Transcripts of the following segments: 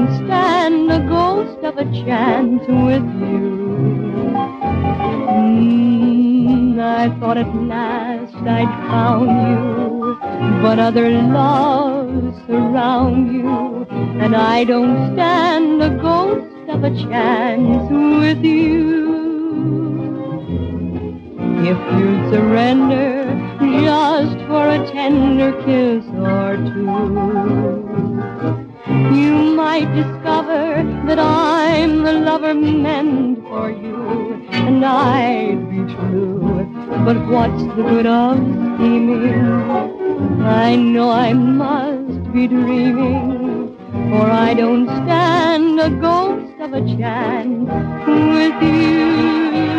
don't stand a ghost of a chance with you. I thought at last I'd found you, but other loves surround you, and I don't stand a ghost of a chance with you. If you'd surrender just for a tender kiss or two, you might discover that I'm the lover meant for you, and I'd be true. But what's the good of scheming? I know I must be dreaming, for I don't stand a ghost of a chance with you.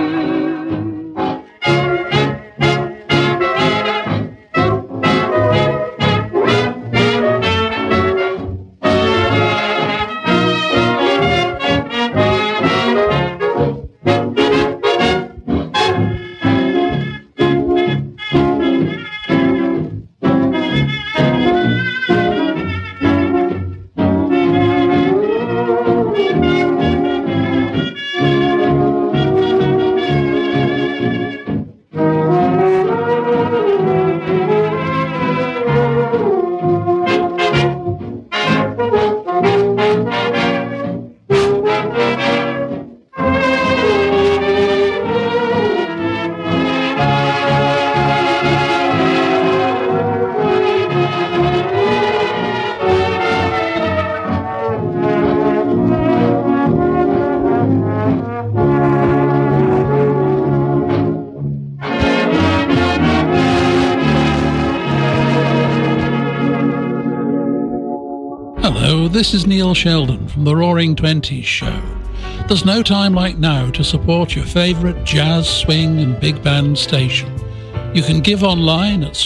This is Neil Sheldon from the Roaring Twenties Show. There's no time like now to support your favourite jazz, swing and big band station. You can give online at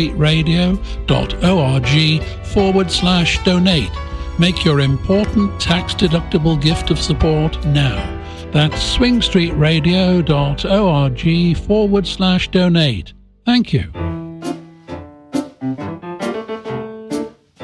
swingstreetradio.org/donate. Make your important tax-deductible gift of support now. That's swingstreetradio.org/donate. Thank you.